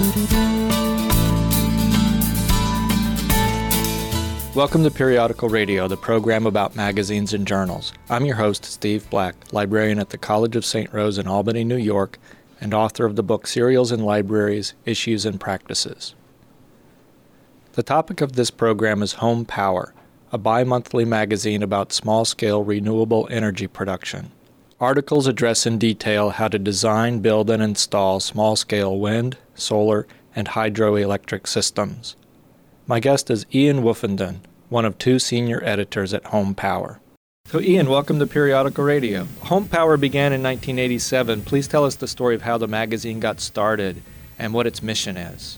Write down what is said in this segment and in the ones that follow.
Welcome to Periodical Radio, the program about magazines and journals. I'm your host, Steve Black, librarian at the College of St. Rose in Albany, New York, and author of the book Serials in Libraries, Issues and Practices. The topic of this program is Home Power, a bi-monthly magazine about small-scale renewable energy production. Articles address in detail how to design, build, and install small-scale wind, solar, and hydroelectric systems. My guest is Ian Woofenden, one of two senior editors at Home Power. So Ian, welcome to Periodical Radio. Home Power began in 1987. Please tell us the story of how the magazine got started and what its mission is.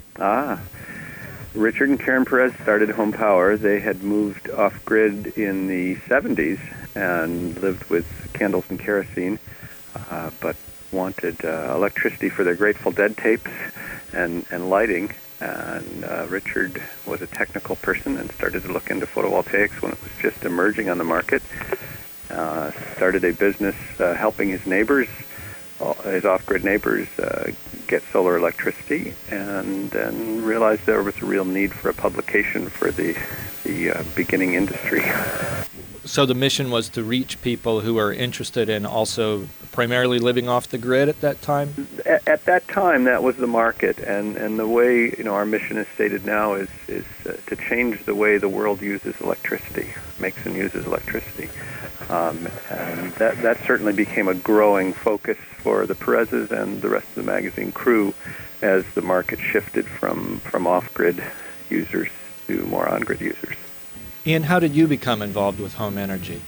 Richard and Karen Perez started Home Power. They had moved off-grid in the 70s and lived with candles and kerosene, but wanted electricity for their Grateful Dead tapes and lighting. And Richard was a technical person and started to look into photovoltaics when it was just emerging on the market. Started a business helping his neighbors, his off-grid neighbors, get solar electricity, and then realized there was a real need for a publication for the beginning industry. So the mission was to reach people who are interested in also primarily living off the grid at that time? At that time, that was the market, and the way our mission is stated now is to change the way the world uses electricity, makes and uses electricity. And that certainly became a growing focus for the Perez's and the rest of the magazine crew as the market shifted from off-grid users to more on-grid users. Ian, how did you become involved with home energy?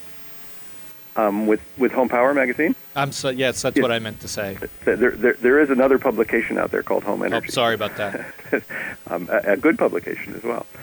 With Home Power magazine? Yes, that's what I meant to say. There is another publication out there called Home Energy. Oh, sorry about that. A good publication as well.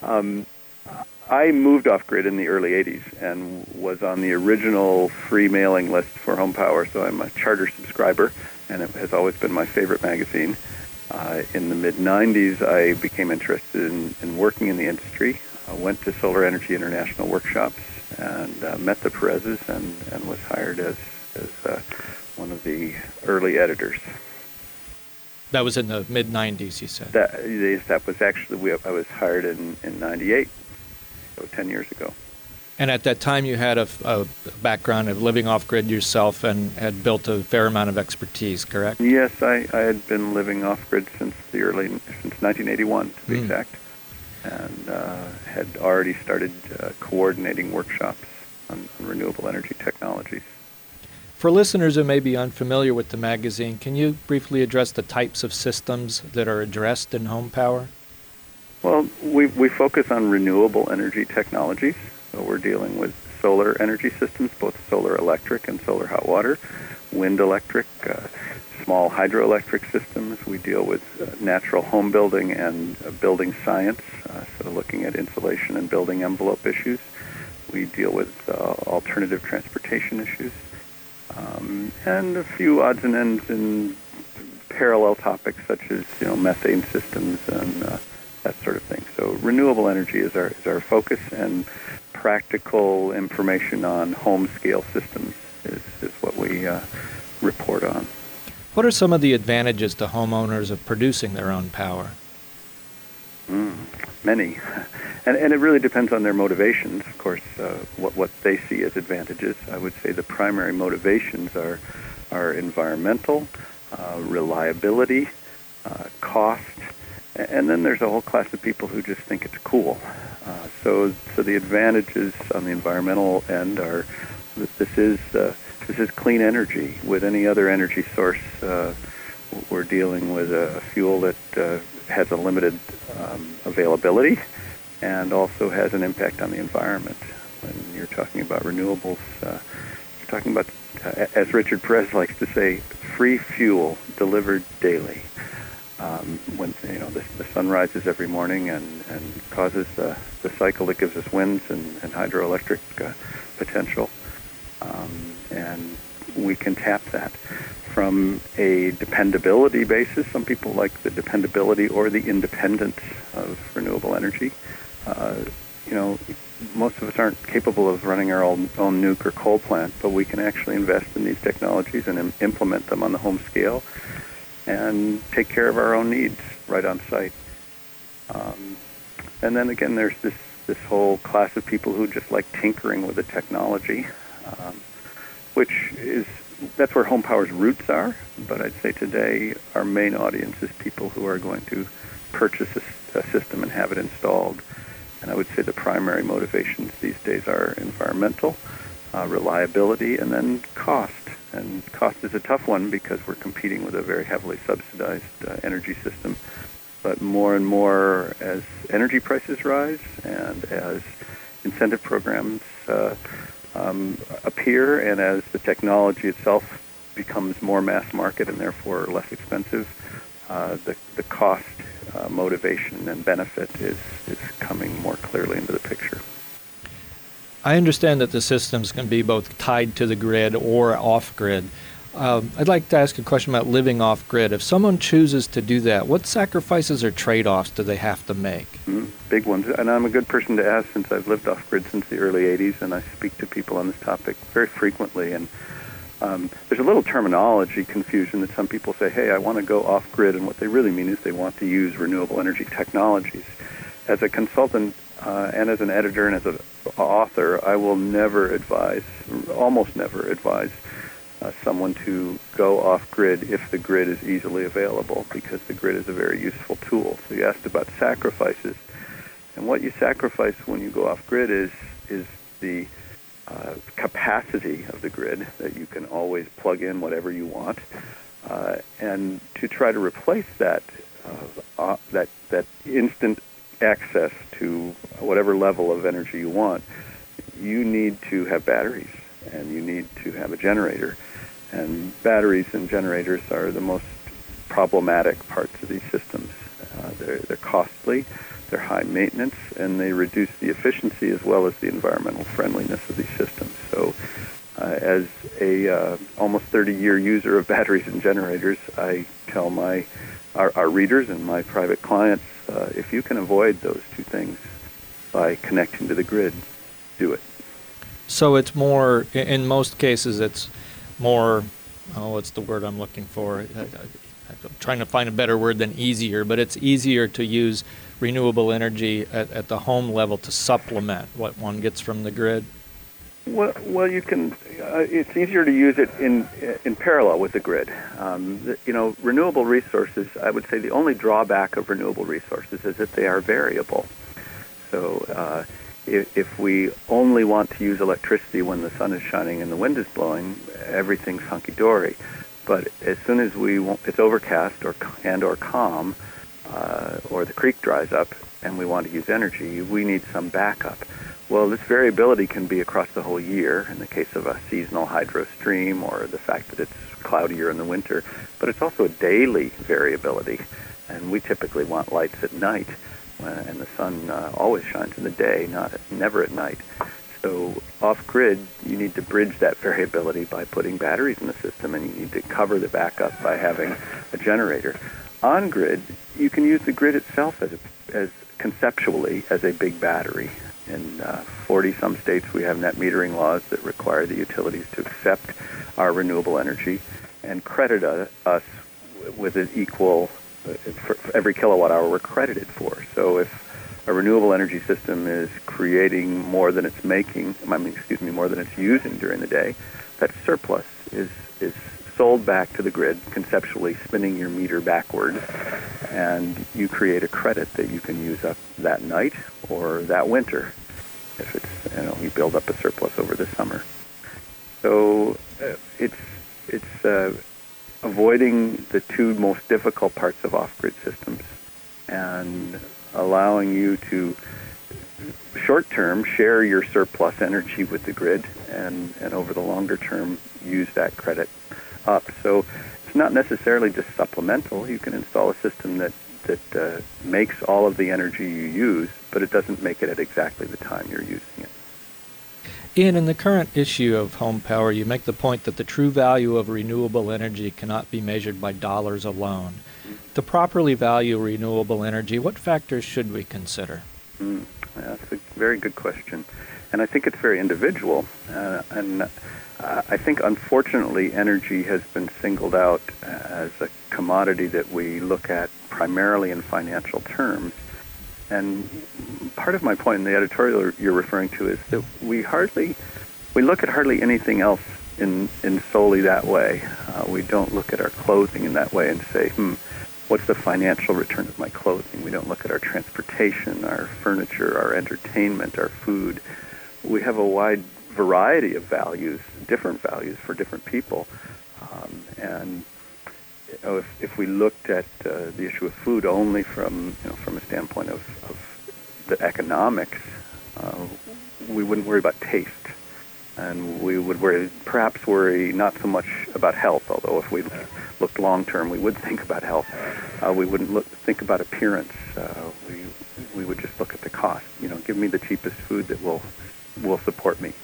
I moved off-grid in the early 80s and was on the original free mailing list for Home Power, so I'm a charter subscriber, and it has always been my favorite magazine. In the mid-90s, I became interested in working in the industry. I went to Solar Energy International workshops and met the Perez's and was hired as one of the early editors. That was in the mid-90s, you said? That was actually, I was hired in 98, so 10 years ago. And at that time you had a background of living off-grid yourself and had built a fair amount of expertise, correct? Yes, I had been living off-grid since 1981, to be exact. And had already started coordinating workshops on renewable energy technologies. For listeners who may be unfamiliar with the magazine, can you briefly address the types of systems that are addressed in Home Power? Well, we focus on renewable energy technologies. So we're dealing with solar energy systems, both solar electric and solar hot water, wind electric, small hydroelectric systems. We deal with natural home building and building science, so looking at insulation and building envelope issues. We deal with alternative transportation issues, and a few odds and ends in parallel topics such as methane systems and that sort of thing. So renewable energy is our focus, and practical information on home scale systems is what we report on. What are some of the advantages to homeowners of producing their own power? Many. And it really depends on their motivations, of course, what they see as advantages. I would say the primary motivations are environmental, reliability, cost, and then there's a whole class of people who just think it's cool. So the advantages on the environmental end are that this is clean energy. With any other energy source, we're dealing with a fuel that has a limited availability and also has an impact on the environment. When you're talking about renewables, you're talking about, as Richard Perez likes to say, free fuel delivered daily. When the sun rises every morning and causes the cycle that gives us winds and hydroelectric potential, and we can tap that. From a dependability basis, some people like the dependability or the independence of renewable energy. Most of us aren't capable of running our own nuke or coal plant, but we can actually invest in these technologies and implement them on the home scale. and take care of our own needs right on site. And then again, there's this whole class of people who just like tinkering with the technology, that's where Home Power's roots are. But I'd say today our main audience is people who are going to purchase a system and have it installed. And I would say the primary motivations these days are environmental, reliability, and then cost. And cost is a tough one because we're competing with a very heavily subsidized energy system. But more and more, as energy prices rise and as incentive programs appear, and as the technology itself becomes more mass market and therefore less expensive, the cost motivation and benefit is coming more clearly into the picture. I understand that the systems can be both tied to the grid or off-grid. I'd like to ask a question about living off-grid. If someone chooses to do that, what sacrifices or trade-offs do they have to make? Big ones. And I'm a good person to ask since I've lived off-grid since the early 80s, and I speak to people on this topic very frequently. And there's a little terminology confusion that some people say, hey, I want to go off-grid, and what they really mean is they want to use renewable energy technologies. As a consultant and as an editor and as an author, I will almost never advise someone to go off-grid if the grid is easily available, because the grid is a very useful tool. So you asked about sacrifices, and what you sacrifice when you go off-grid is the capacity of the grid, that you can always plug in whatever you want, and to try to replace that instant access to whatever level of energy you want, you need to have batteries, and you need to have a generator. And batteries and generators are the most problematic parts of these systems. They're costly, they're high maintenance, and they reduce the efficiency as well as the environmental friendliness of these systems. So as a almost 30-year user of batteries and generators, I tell our readers and my private clients, if you can avoid those two things by connecting to the grid, do it. So it's more, in most cases, it's more, what's the word I'm looking for? I'm trying to find a better word than easier, but it's easier to use renewable energy at the home level to supplement what one gets from the grid? Well, you can. It's easier to use it in parallel with the grid. Renewable resources, I would say the only drawback of renewable resources is that they are variable. So if we only want to use electricity when the sun is shining and the wind is blowing, everything's hunky-dory. But as soon as it's overcast or calm, or the creek dries up and we want to use energy, we need some backup. Well, this variability can be across the whole year in the case of a seasonal hydro stream or the fact that it's cloudier in the winter, but it's also a daily variability, and we typically want lights at night, and the sun always shines in the day, never at night. So off-grid, you need to bridge that variability by putting batteries in the system, and you need to cover the backup by having a generator. On-grid, you can use the grid itself as conceptually as a big battery. In 40-some states, we have net metering laws that require the utilities to accept our renewable energy and credit us with an equal, for every kilowatt hour we're credited for. So if a renewable energy system is creating more than it's more than it's using during the day, that surplus is sold back to the grid, conceptually spinning your meter backward, and you create a credit that you can use up that night or that winter if it's, you build up a surplus over the summer. So it's avoiding the two most difficult parts of off-grid systems and allowing you to short-term share your surplus energy with the grid and over the longer term use that credit up. So it's not necessarily just supplemental. You can install a system that makes all of the energy you use, but it doesn't make it at exactly the time you're using it. Ian, in the current issue of Home Power, you make the point that the true value of renewable energy cannot be measured by dollars alone. To properly value renewable energy, what factors should we consider? That's a very good question. And I think it's very individual. And I think, unfortunately, energy has been singled out as a commodity that we look at primarily in financial terms. And part of my point in the editorial you're referring to is that we look at hardly anything else in solely that way. We don't look at our clothing in that way and say, what's the financial return of my clothing? We don't look at our transportation, our furniture, our entertainment, our food. We have a wide variety of values, different values for different people. And if we looked at the issue of food only from a standpoint of the economics, we wouldn't worry about taste. And we would perhaps worry not so much about health, although if we looked long-term, we would think about health. We wouldn't think about appearance. We would just look at the cost. Give me the cheapest food that will support me.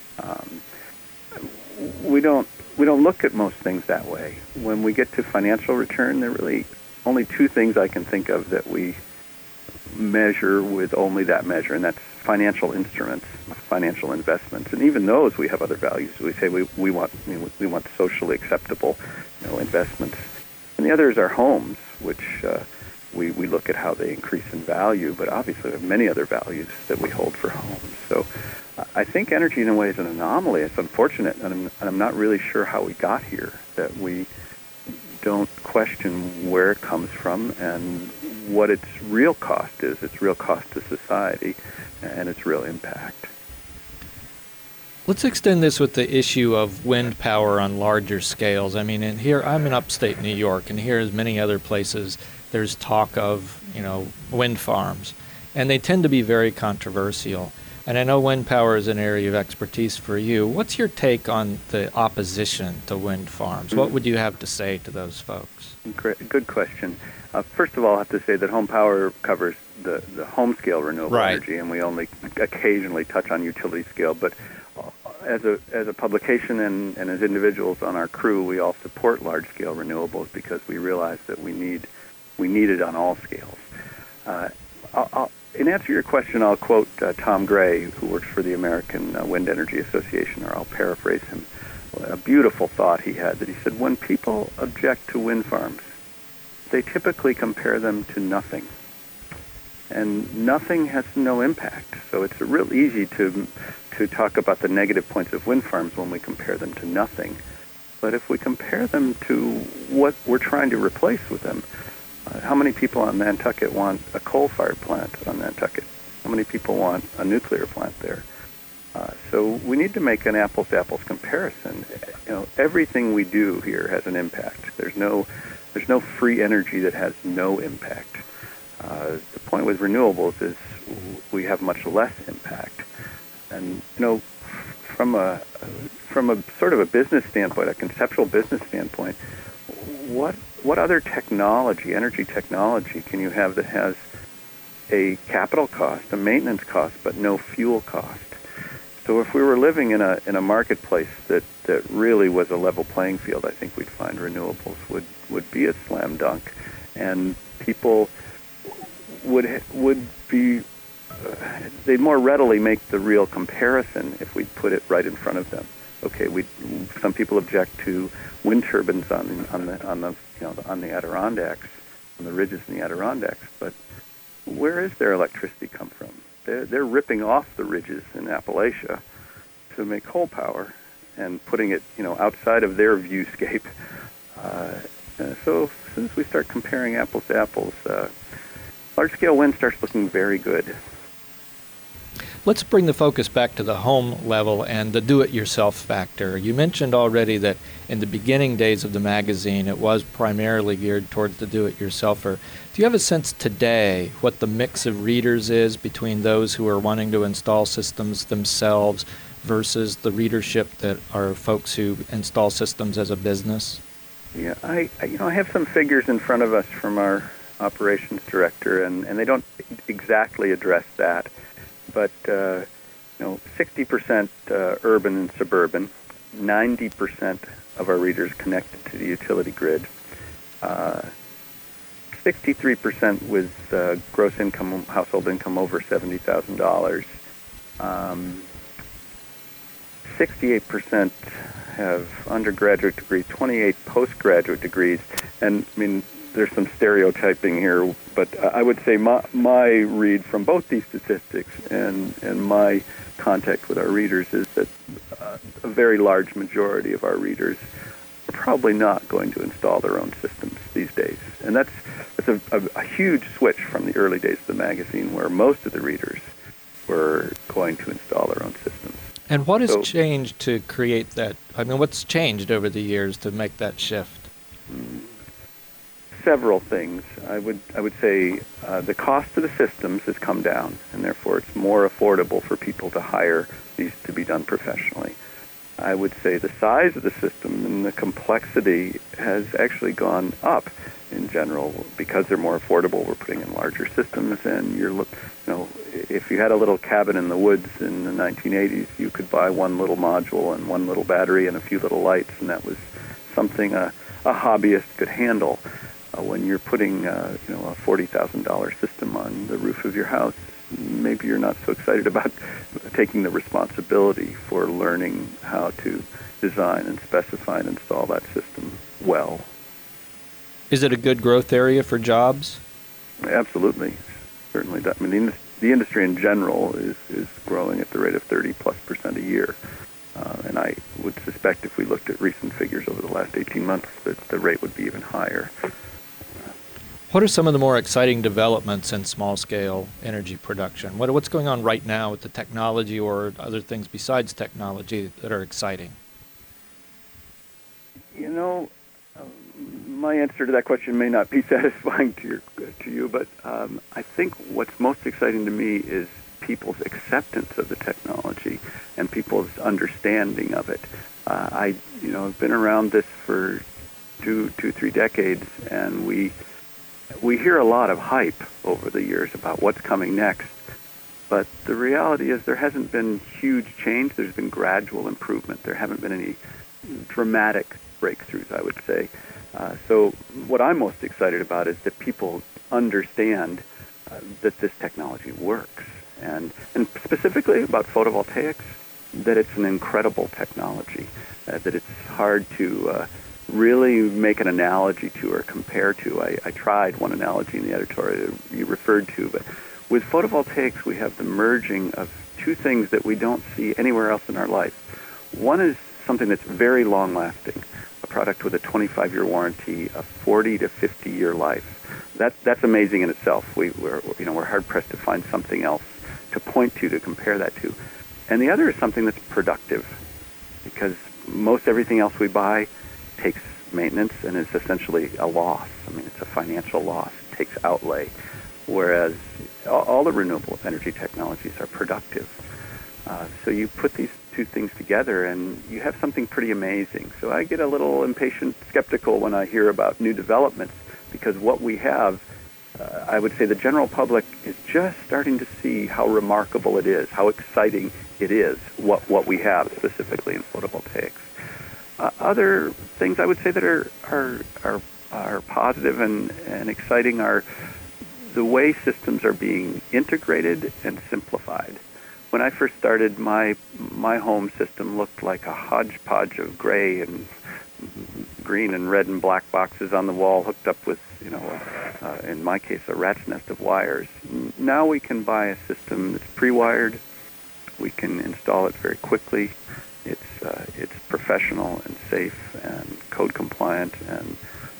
We don't look at most things that way. When we get to financial return, there are really only two things I can think of that we measure with only that measure, and that's financial instruments, financial investments, and even those we have other values. We say we want socially acceptable, investments, and the other is our homes, which we look at how they increase in value, but obviously we have many other values that we hold for homes. So I think energy in a way is an anomaly. It's unfortunate, and I'm not really sure how we got here, that we don't question where it comes from and what its real cost is, its real cost to society, and its real impact. Let's extend this with the issue of wind power on larger scales. I mean, here I'm in upstate New York, and here, as many other places, there's talk of, wind farms, and they tend to be very controversial. And I know wind power is an area of expertise for you. What's your take on the opposition to wind farms? What would you have to say to those folks? Good question. First of all, I have to say that home power covers the home scale renewable energy, and we only occasionally touch on utility scale. But as a publication and as individuals on our crew, we all support large scale renewables because we realize that we need it on all scales. In answer to your question, I'll quote Tom Gray, who works for the American Wind Energy Association, or I'll paraphrase him. A beautiful thought he had, that he said, when people object to wind farms, they typically compare them to nothing. And nothing has no impact. So it's real easy to talk about the negative points of wind farms when we compare them to nothing. But if we compare them to what we're trying to replace with them, how many people on Nantucket want a coal-fired plant on Nantucket? How many people want a nuclear plant there? So we need to make an apples-to-apples comparison. Everything we do here has an impact. There's no free energy that has no impact. The point with renewables is we have much less impact. And from a sort of a business standpoint, a conceptual business standpoint, what other technology, energy technology, can you have that has a capital cost, a maintenance cost, but no fuel cost? So if we were living in a marketplace that really was a level playing field, I think we'd find renewables would be a slam dunk, and people would be they'd more readily make the real comparison if we put it right in front of them. Okay, some people object to wind turbines on the Adirondacks, on the ridges in the Adirondacks, but where is their electricity come from? They're ripping off the ridges in Appalachia to make coal power and putting it, outside of their viewscape. So as soon as we start comparing apples to apples, large-scale wind starts looking very good. Let's bring the focus back to the home level and the do-it-yourself factor. You mentioned already that in the beginning days of the magazine, it was primarily geared towards the do-it-yourselfer. Do you have a sense today what the mix of readers is between those who are wanting to install systems themselves versus the readership that are folks who install systems as a business? Yeah, I have some figures in front of us from our operations director, and they don't exactly address that. But 60% urban and suburban, 90% of our readers connected to the utility grid, 63% with gross income, household income over $70,000, 68% have undergraduate degrees, 28 postgraduate degrees, and I mean, there's some stereotyping here, but I would say my read from both these statistics and my contact with our readers is that a very large majority of our readers are probably not going to install their own systems these days. And that's a huge switch from the early days of the magazine, where most of the readers were going to install their own systems. And what has changed to create that? I mean, what's changed over the years to make that shift? Several things. I would say the cost of the systems has come down, and therefore it's more affordable for people to hire these to be done professionally. I would say the size of the system and the complexity has actually gone up in general because they're more affordable. We're putting in larger systems, and if you had a little cabin in the woods in the 1980s, you could buy one little module and one little battery and a few little lights, and that was something a hobbyist could handle. When you're putting a $40,000 system on the roof of your house, maybe you're not so excited about taking the responsibility for learning how to design and specify and install that system well. Is it a good growth area for jobs? Absolutely. Certainly. I mean, the industry in general is growing at the rate of 30+% a year. And I would suspect if we looked at recent figures over the last 18 months that the rate would be even higher. What are some of the more exciting developments in small-scale energy production? What's going on right now with the technology or other things besides technology that are exciting? My answer to that question may not be satisfying to you, but I think what's most exciting to me is people's acceptance of the technology and people's understanding of it. I've been around this for 3 decades, and we hear a lot of hype over the years about what's coming next, but the reality is there hasn't been huge change. There's been gradual improvement. There haven't been any dramatic breakthroughs, I would say. So what I'm most excited about is that people understand that this technology works, and specifically about photovoltaics, that it's an incredible technology, that it's hard to really make an analogy to or compare to. I tried one analogy in the editorial you referred to, but with photovoltaics we have the merging of two things that we don't see anywhere else in our life. One is something that's very long-lasting, a product with a 25-year warranty, a 40 to 50-year life. That's amazing in itself. We're hard-pressed to find something else to point to compare that to. And the other is something that's productive, because most everything else we buy takes maintenance and is essentially a loss. I mean, it's a financial loss. It takes outlay, whereas all the renewable energy technologies are productive. So you put these two things together and you have something pretty amazing. So I get a little impatient, skeptical when I hear about new developments, because what we have, I would say the general public is just starting to see how remarkable it is, how exciting it is, what we have specifically in photovoltaics. Other things I would say that are positive and exciting are the way systems are being integrated and simplified. When I first started, my home system looked like a hodgepodge of gray and green and red and black boxes on the wall hooked up with, in my case, a rat's nest of wires. Now we can buy a system that's pre-wired. We can install it very quickly. It's professional and safe and code compliant, and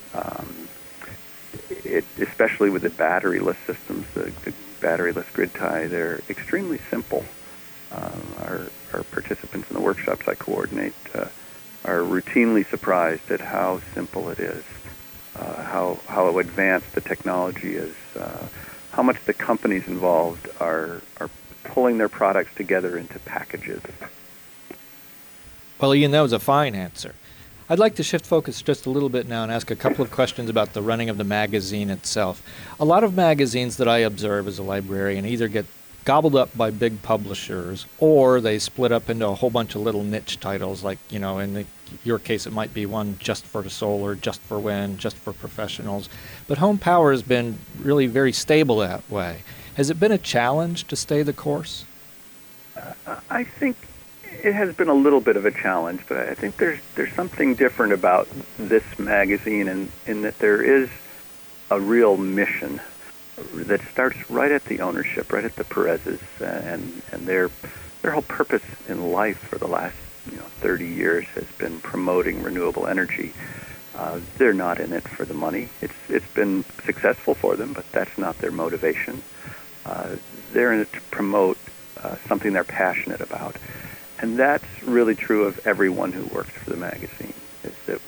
especially with the batteryless systems, the batteryless grid tie, they're extremely simple. Our participants in the workshops I coordinate are routinely surprised at how simple it is, how advanced the technology is, how much the companies involved are pulling their products together into packages. Well, Ian, that was a fine answer. I'd like to shift focus just a little bit now and ask a couple of questions about the running of the magazine itself. A lot of magazines that I observe as a librarian either get gobbled up by big publishers, or they split up into a whole bunch of little niche titles, like, in your case it might be one just for solar, just for wind, just for professionals. But Home Power has been really very stable that way. Has it been a challenge to stay the course? I think It has been a little bit of a challenge, but I think there's something different about this magazine in that there is a real mission that starts right at the ownership, right at the Perez's, and their whole purpose in life for the last 30 years has been promoting renewable energy. They're not in it for the money. It's been successful for them, but that's not their motivation. They're in it to promote something they're passionate about. And that's really true of everyone who works for the magazine, is that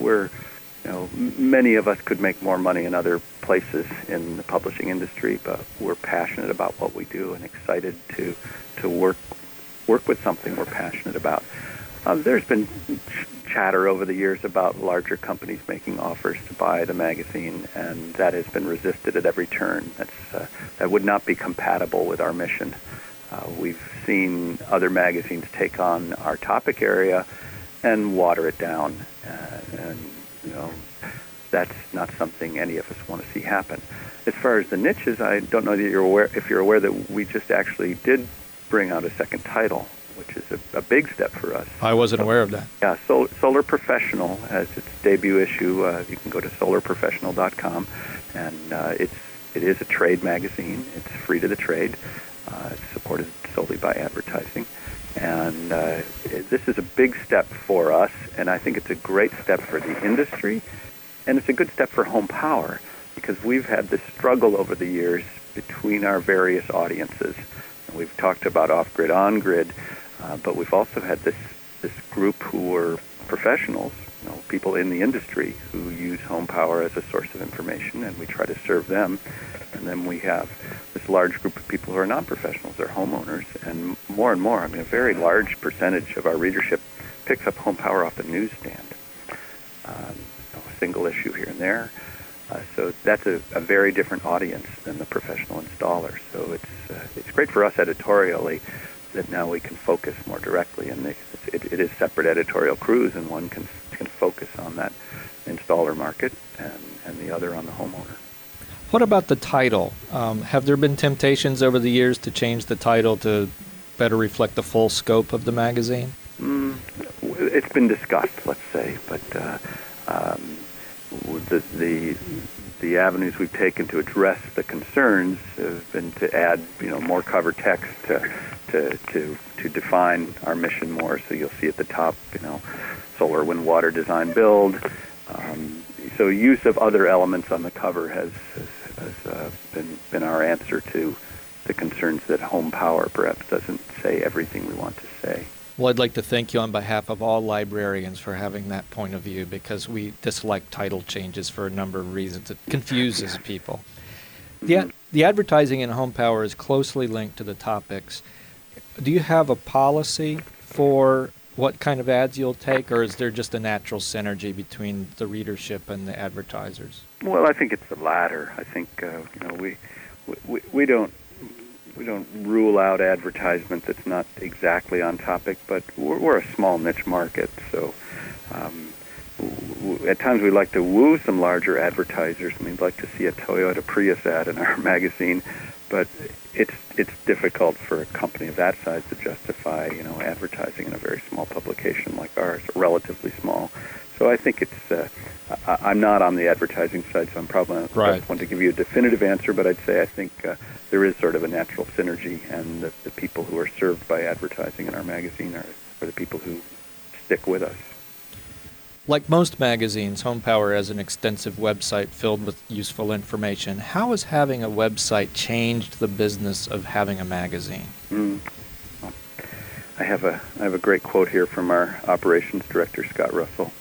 many of us could make more money in other places in the publishing industry, but we're passionate about what we do and excited to work with something we're passionate about. There's been chatter over the years about larger companies making offers to buy the magazine, and that has been resisted at every turn. That would not be compatible with our mission. We've seen other magazines take on our topic area and water it down, and that's not something any of us want to see happen. As far as the niches, I don't know that if you're aware that we just actually did bring out a second title, which is a big step for us. I wasn't aware of that. Yeah, Solar Professional has its debut issue. You can go to solarprofessional.com, and it is a trade magazine. It's free to the trade. It's supported solely by advertising. And this is a big step for us, and I think it's a great step for the industry, and it's a good step for Home Power, because we've had this struggle over the years between our various audiences. And we've talked about off-grid, on-grid, but we've also had this group who were professionals, people in the industry who use Home Power as a source of information, and we try to serve them. And then we have this large group of people who are non-professionals, they're homeowners, and more, a very large percentage of our readership picks up Home Power off the newsstand. A single issue here and there. So that's a very different audience than the professional installer. So it's great for us editorially that now we can focus more directly, and it is separate editorial crews, and one can focus on that installer market and the other on the homeowner. What about the title? Have there been temptations over the years to change the title to better reflect the full scope of the magazine? It's been discussed, let's say, but the avenues we've taken to address the concerns have been to add, more cover text to define our mission more. So you'll see at the top, solar, wind, water, design, build. So use of other elements on the cover has been our answer to the concerns that Home Power perhaps doesn't say everything we want to say. Well, I'd like to thank you on behalf of all librarians for having that point of view, because we dislike title changes for a number of reasons. It confuses people. The advertising in Home Power is closely linked to the topics. Do you have a policy for what kind of ads you'll take, or is there just a natural synergy between the readership and the advertisers? Well, I think it's the latter. I think we don't rule out advertisement that's not exactly on topic, but we're a small niche market, so at times we like to woo some larger advertisers, and we'd like to see a Toyota Prius ad in our magazine, but it's difficult for a company of that size to justify advertising in a very small publication like ours, relatively small. So I think I'm not on the advertising side, so I'm probably not the one to give you a definitive answer, but I'd say I think there is sort of a natural synergy, and the people who are served by advertising in our magazine are the people who stick with us. Like most magazines, Home Power has an extensive website filled with useful information. How has having a website changed the business of having a magazine? Well, I have a great quote here from our operations director, Scott Russell.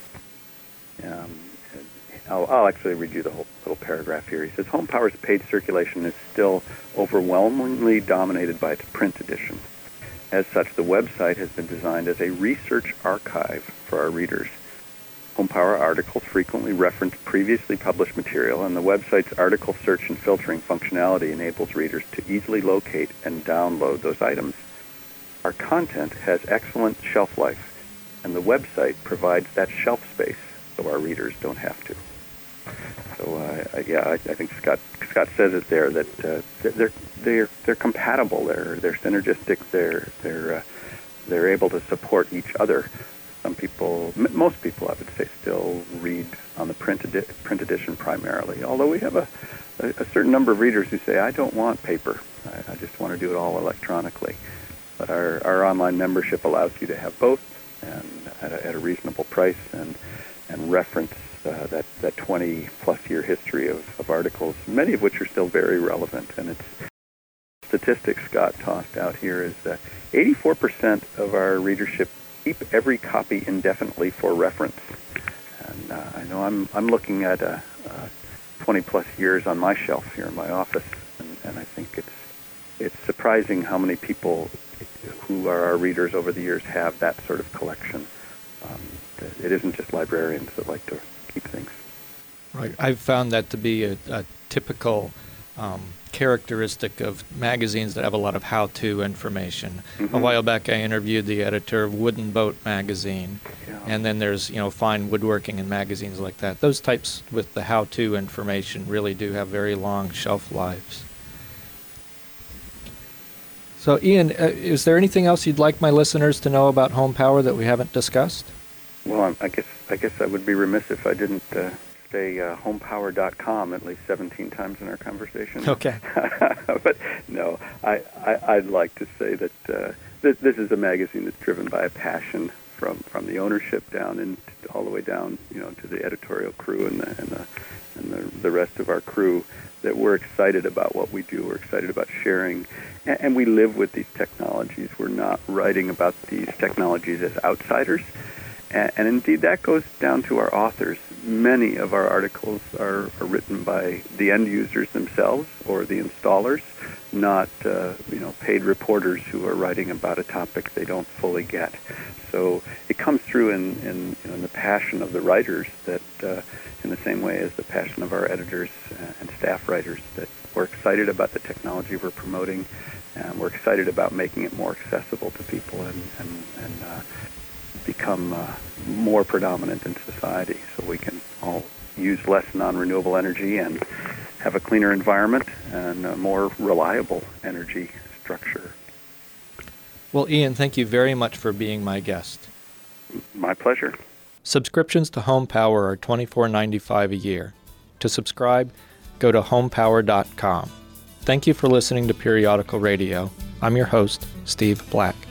I'll actually read you the whole little paragraph here. He says, Home Power's paid circulation is still overwhelmingly dominated by its print edition. As such, the website has been designed as a research archive for our readers. Home Power articles frequently reference previously published material, and the website's article search and filtering functionality enables readers to easily locate and download those items. Our content has excellent shelf life, and the website provides that shelf space so our readers don't have to. So I think Scott says it there that they're compatible, they're synergistic, they're able to support each other. Some people, most people, I would say, still read on the print edition primarily, although we have a certain number of readers who say, I don't want paper. I just want to do it all electronically. But our online membership allows you to have both, and at a reasonable price, and reference that 20-plus year history of articles, many of which are still very relevant. And it's statistics Scott tossed out here is 84% of our readership keep every copy indefinitely for reference. And I know I'm looking at 20-plus years on my shelf here in my office, and I think it's surprising how many people who are our readers over the years have that sort of collection. It isn't just librarians that like to keep things. Right. I've found that to be a typical characteristic of magazines that have a lot of how-to information. Mm-hmm. A while back, I interviewed the editor of Wooden Boat magazine, and then there's fine woodworking and magazines like that. Those types with the how-to information really do have very long shelf lives. So, Ian, is there anything else you'd like my listeners to know about home power that we haven't discussed? Well, I guess I would be remiss if I didn't say homepower.com at least 17 times in our conversation. Okay. But no, I'd like to say that this is a magazine that's driven by a passion from the ownership down and all the way down, to the editorial crew and the rest of our crew, that we're excited about what we do. We're excited about sharing, and we live with these technologies. We're not writing about these technologies as outsiders. And indeed, that goes down to our authors. Many of our articles are written by the end users themselves or the installers, not paid reporters who are writing about a topic they don't fully get. So it comes through in the passion of the writers, that in the same way as the passion of our editors and staff writers, that we're excited about the technology we're promoting, and we're excited about making it more accessible to people and become more predominant in society, so we can all use less non-renewable energy and have a cleaner environment and a more reliable energy structure. Well, Ian, thank you very much for being my guest. My pleasure. Subscriptions to Home Power are $24.95 a year. To subscribe, go to homepower.com. Thank you for listening to Periodical Radio. I'm your host, Steve Black.